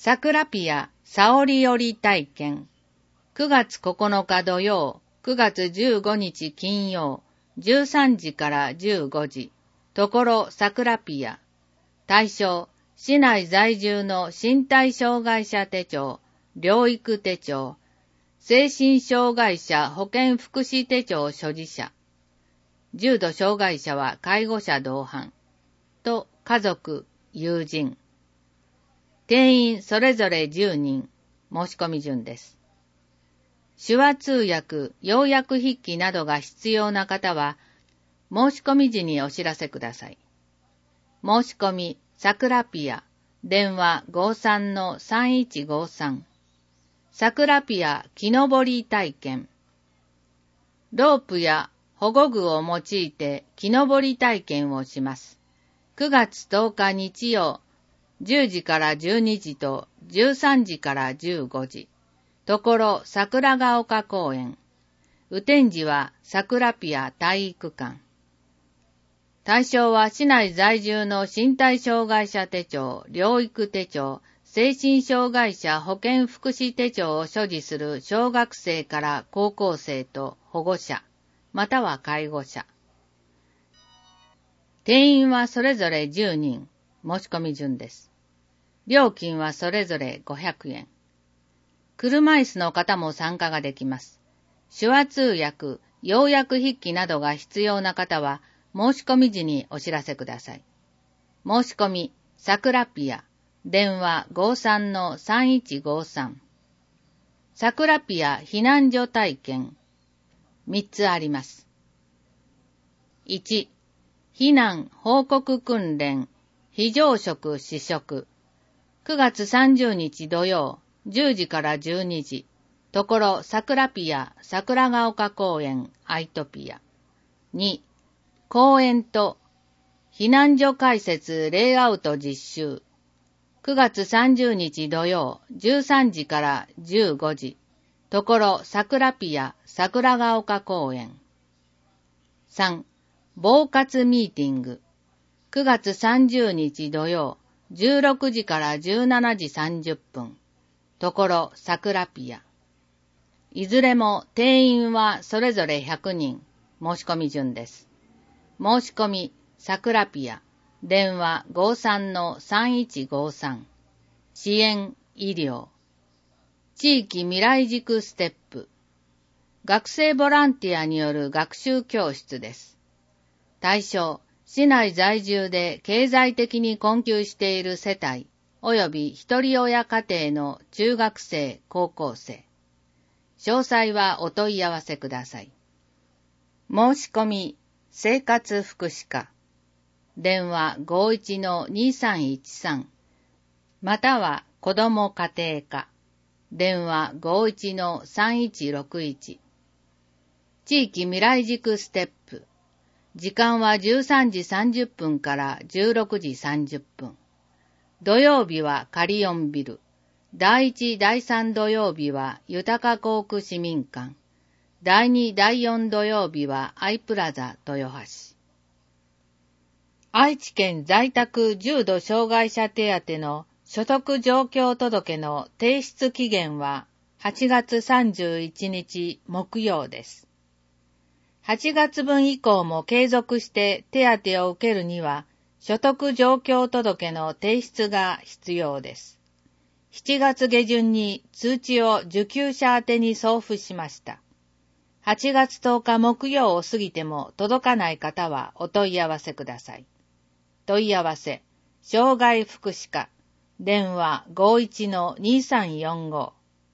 サクラピアサオリより体験。9月9日土曜、9月15日金曜、13時から15時。ところサクラピア。対象、市内在住の身体障害者手帳、療育手帳、精神障害者保健福祉手帳所持者。重度障害者は介護者同伴。と家族、友人。定員それぞれ10人。申し込み順です。手話通訳、要約筆記などが必要な方は、申し込み時にお知らせください。申し込み、サクラピア、電話 53-3153。サクラピア木登り体験。ロープや保護具を用いて木登り体験をします。9月10日日曜、10時から12時と13時から15時。ところ桜ヶ丘公園。雨天時は桜ピア体育館。対象は市内在住の身体障害者手帳、療育手帳、精神障害者保健福祉手帳を所持する小学生から高校生と保護者、または介護者。定員はそれぞれ10人。申し込み順です。料金はそれぞれ500円。車椅子の方も参加ができます。手話通訳、要約筆記などが必要な方は、申し込み時にお知らせください。申し込み、サクラピア、電話 53-3153。サクラピア避難所体験。3つあります。1、避難報告訓練、非常食試食。9月30日土曜、10時から12時。ところサクラピア桜ヶ丘公園アイトピア。2、公園と避難所開設レイアウト実習。9月30日土曜、13時から15時。ところ桜ピア桜ヶ丘公園。3、防活ミーティング。9月30日土曜、16時から17時30分。ところ桜ピア。いずれも定員はそれぞれ100人。申し込み順です。申し込み、桜ピア、電話 53-3153。支援、医療。地域未来塾ステップ。学生ボランティアによる学習教室です。対象、市内在住で経済的に困窮している世帯、及び一人親家庭の中学生、高校生。詳細はお問い合わせください。申し込み、生活福祉課。電話 51-2313。または子ども家庭課。電話 51-3161。地域未来塾ステップ。時間は13時30分から16時30分。土曜日はカリオンビル。第1、第3土曜日は豊か航空市民館。第2、第4土曜日はアイプラザ豊橋。愛知県在宅重度障害者手当の所得状況届の提出期限は8月31日木曜です。8月分以降も継続して手当を受けるには所得状況届の提出が必要です。7月下旬に通知を受給者宛に送付しました。8月10日木曜を過ぎても届かない方はお問い合わせください。問い合わせ、障害福祉課、電話 51-2345。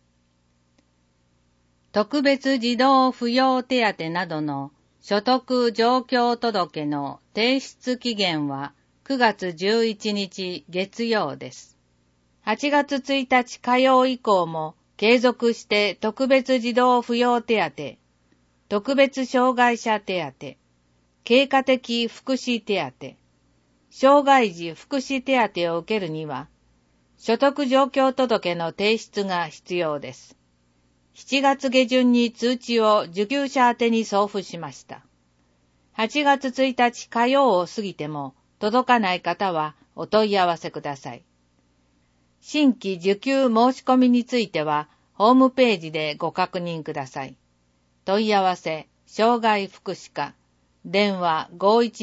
特別児童扶養手当などの所得状況届の提出期限は9月11日月曜です。8月1日火曜以降も継続して特別児童扶養手当、特別障害者手当、経過的福祉手当、障害児福祉手当を受けるには、所得状況届の提出が必要です。7月下旬に通知を受給者宛に送付しました。8月1日火曜を過ぎても届かない方はお問い合わせください。 新規受給申し込みについては、ホームページでご確認ください。問い合わせ、障害福祉課、電話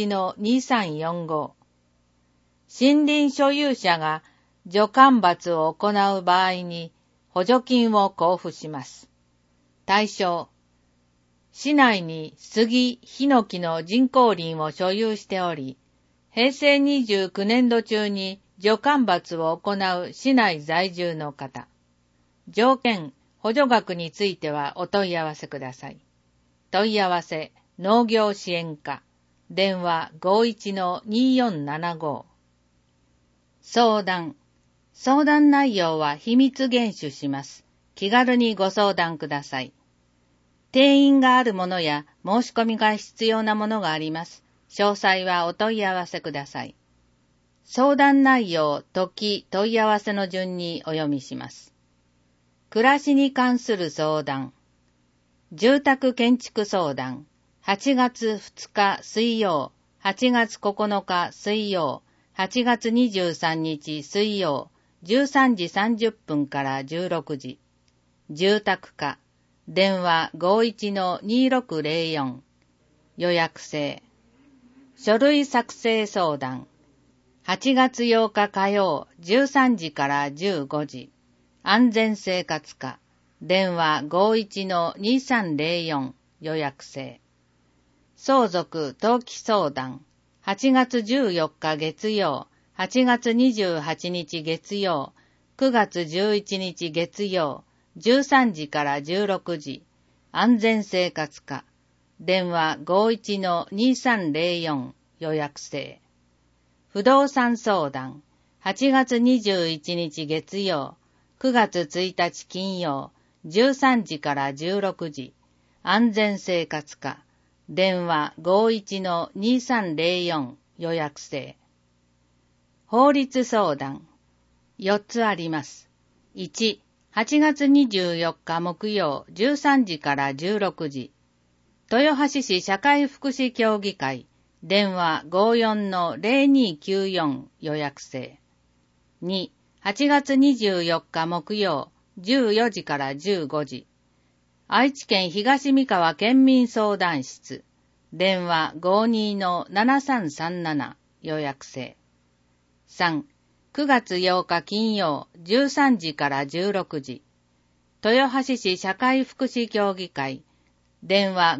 51-2345。森林所有者が除間伐を行う場合に補助金を交付します。対象、市内に杉、ヒノキの人工林を所有しており、平成29年度中に除間伐を行う市内在住の方。条件、補助額についてはお問い合わせください。問い合わせ、農業支援課、電話 51-2475。相談内容は秘密厳守します。気軽にご相談ください。定員があるものや申し込みが必要なものがあります。詳細はお問い合わせください。相談内容、時、問い合わせの順にお読みします。暮らしに関する相談。住宅建築相談。8月2日水曜、8月9日水曜、8月23日水曜、13時30分から16時。住宅課。電話 51-2604。予約制。書類作成相談。8月8日火曜、13時から15時。安全生活課。電話 51-2304。予約制。相続登記相談。8月14日月曜、8月28日月曜、9月11日月曜、13時から16時。安全生活課。電話 51-2304。予約制。不動産相談。8月21日月曜、9月1日金曜、13時から16時。安全生活課。電話 51-2304。予約制。法律相談。4つあります。1、8月24日木曜13時から16時。豊橋市社会福祉協議会。電話 54-0294。予約制。2、8月24日木曜14時から15時。愛知県東三河県民相談室。電話 52-7337。予約制。3、9月8日金曜13時から16時。豊橋市社会福祉協議会。電話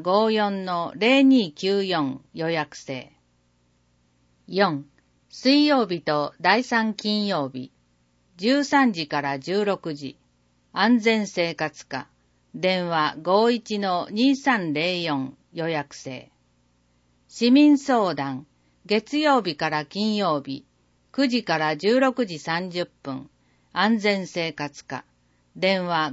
54-0294。予約制。4、水曜日と第3金曜日。13時から16時。安全生活課。電話 51-2304。予約制。市民相談。月曜日から金曜日。9時から16時30分。安全生活課。電話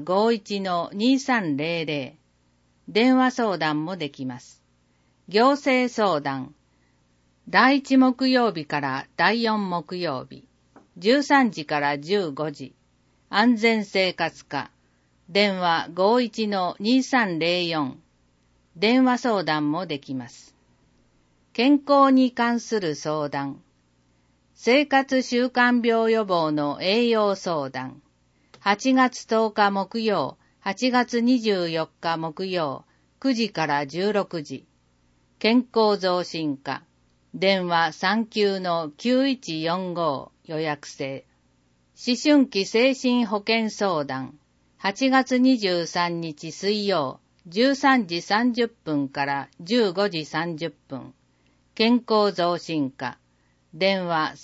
51-2300。電話相談もできます。行政相談。第1木曜日から第4木曜日。13時から15時。安全生活課。電話 51-2304。電話相談もできます。健康に関する相談。生活習慣病予防の栄養相談。8月10日木曜、8月24日木曜、9時から16時。健康増進課。電話 39-9145。予約制。思春期精神保健相談。8月23日水曜、13時30分から15時30分。健康増進課。電話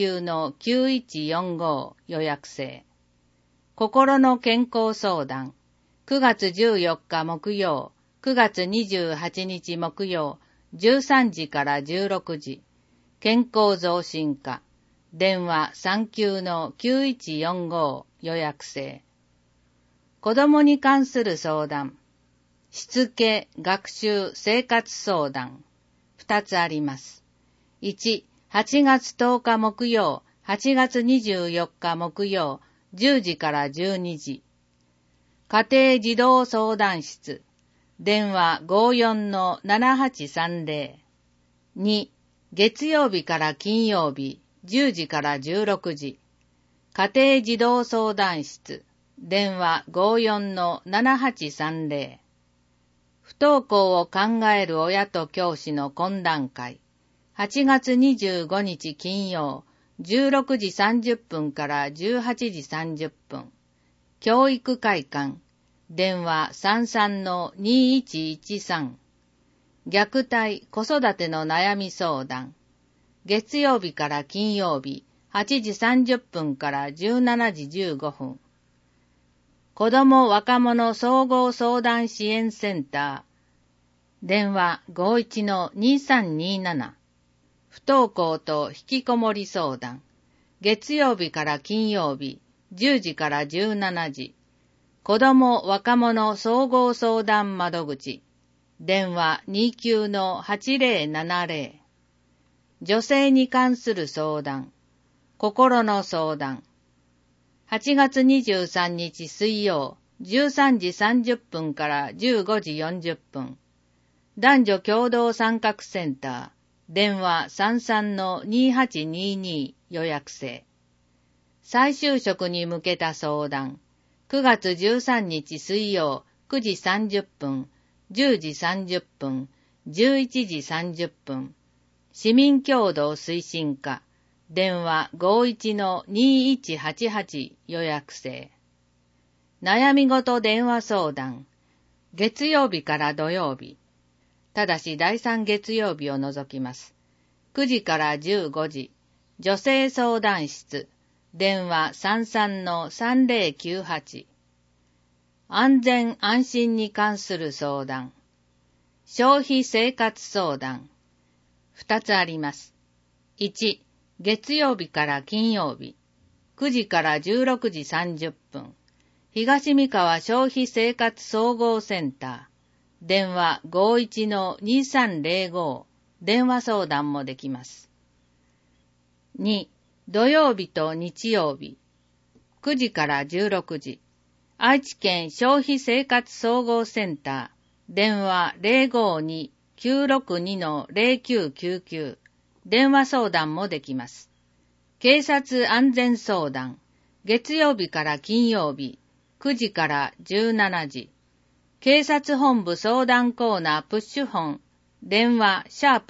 39-9145。予約制。心の健康相談。9月14日木曜、9月28日木曜、13時から16時。健康増進課。電話 39-9145。予約制。子供に関する相談。しつけ、学習、生活相談。2つあります。1、8月10日木曜、8月24日木曜、10時から12時。家庭児童相談室。電話 54-7830。2、月曜日から金曜日、10時から16時。 家庭児童相談室、電話 54-7830。不登校を考える親と教師の懇談会、8月25日金曜、16時30分から18時30分。教育会館、電話 33-2113。虐待・子育ての悩み相談。月曜日から金曜日、8時30分から17時15分。子ども若者総合相談支援センター。電話 51-2327。不登校と引きこもり相談。月曜日から金曜日、10時から17時。子ども若者総合相談窓口。電話 29-8070。女性に関する相談。心の相談。8月23日水曜、13時30分から15時40分。男女共同参画センター。電話 33-2822 予約制。再就職に向けた相談。9月13日水曜、9時30分、10時30分、11時30分。市民協同推進課。電話 51-2188 予約制。悩み事電話相談。月曜日から土曜日。ただし第3月曜日を除きます。9時から15時。女性相談室。電話 33-3098。安全安心に関する相談。消費生活相談。2つあります。1、月曜日から金曜日。9時から16時30分。東三河消費生活総合センター。電話 51-2305。電話相談もできます。2、土曜日と日曜日。9時から16時。愛知県消費生活総合センター。電話 052-962-0999。電話相談もできます。警察安全相談。月曜日から金曜日。9時から17時。警察本部相談コーナープッシュ本。電話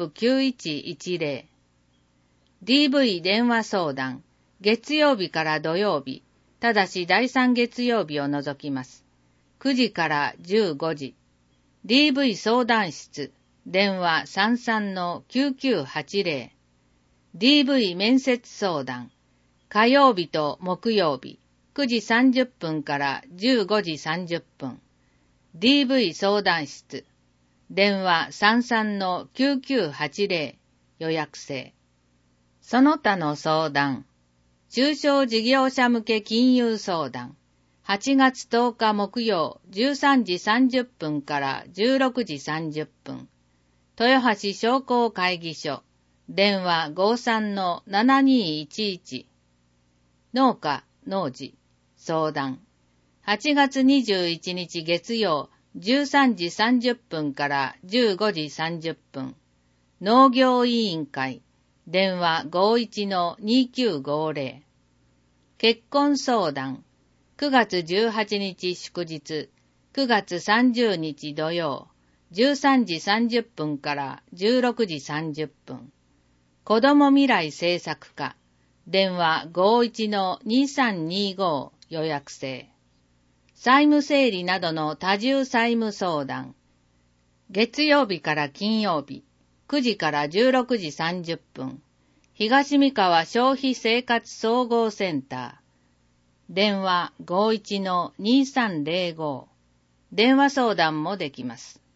#9110。DV 電話相談。月曜日から土曜日。ただし第3月曜日を除きます。9時から15時。DV 相談室。電話 33-9980。DV 面接相談。火曜日と木曜日。9時30分から15時30分。DV 相談室。電話 33-9980 予約制。その他の相談。中小事業者向け金融相談。8月10日木曜13時30分から16時30分。豊橋商工会議所。電話 53-7211。農家、農事。相談。8月21日月曜13時30分から15時30分。農業委員会。電話 51-2950。結婚相談。9月18日祝日。9月30日土曜。13時30分から16時30分。子ども未来政策課。電話 51-2325 予約制。債務整理などの多重債務相談。月曜日から金曜日。9時から16時30分。東三河消費生活総合センター。電話 51-2305。電話相談もできます。